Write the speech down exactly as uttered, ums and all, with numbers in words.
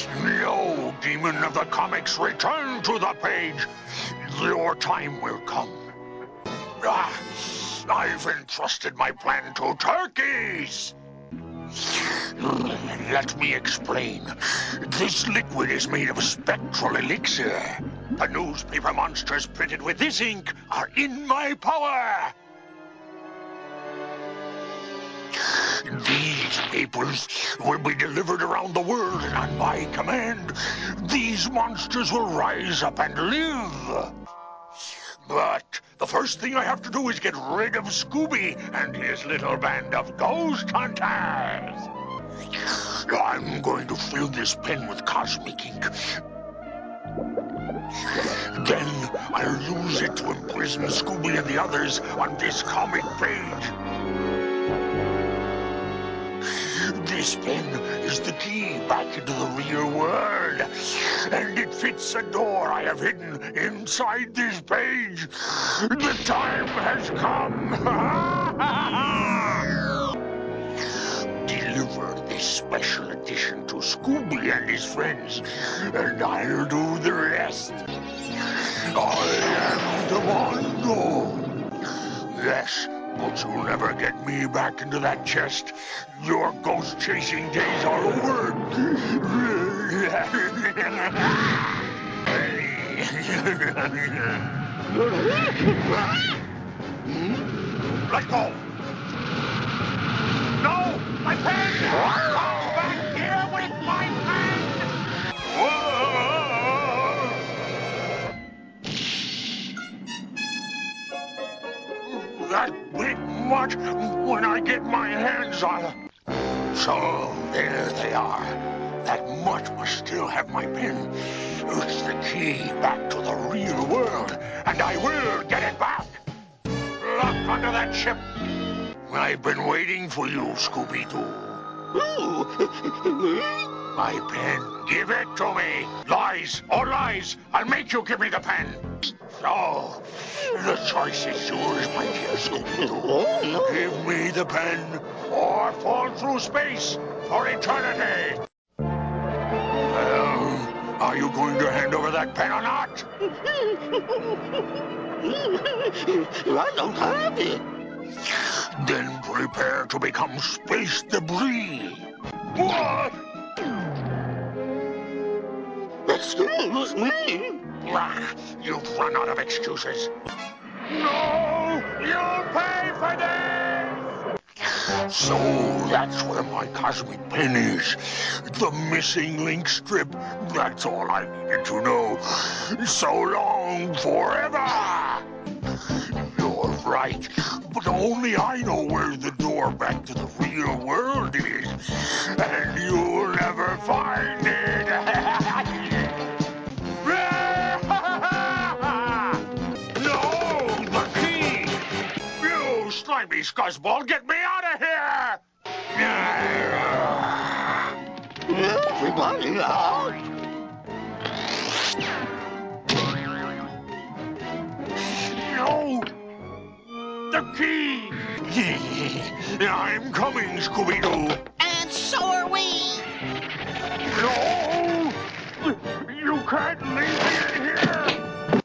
No, demon of the comics, return to the page. Your time will come. Ah, I've entrusted my plan to turkeys. Let me explain. This liquid is made of spectral elixir. The newspaper monsters printed with this ink are in my power. These papers will be delivered around the world, and on my command, these monsters will rise up and live. But the first thing I have to do is get rid of Scooby and his little band of ghost hunters. I'm going to fill this pen with cosmic ink. Then I'll use it to imprison Scooby and the others on this comic page. This pen is the key back into the real world, and it fits a door I have hidden inside this page. The time has come. Deliver this special edition to Scooby and his friends, and I'll do the rest. I am the Mondo. Yes, but you'll never get me back into that chest. Your ghost-chasing days are over. Let go. No, my pen! Come back here with my pen! Whoa! That big mutt, when I get my hands on it. So, there they are. That mutt must still have my pen. It's the key back to the real world, and I will get it back. Lock onto that ship. I've been waiting for you, Scooby-Doo. My pen, give it to me. Lies or lies, I'll make you give me the pen. So, the choice is yours, my dear Scooby-Doo. Give me the pen, or fall through space for eternity. Well, are you going to hand over that pen or not? I don't have it. Then prepare to become space debris. What? Excuse me. Ah, you've run out of excuses. No! You'll pay for this! So that's where my cosmic pen is. The missing link strip. That's all I needed to know. So long, forever! You're right, but only I know where the door back to the real world is. And you'll never find it. No, the key! You slimy scuzzball, get me out of here! Everybody out. No! The key! I'm coming, Scooby-Doo! And so are we! No! You can't leave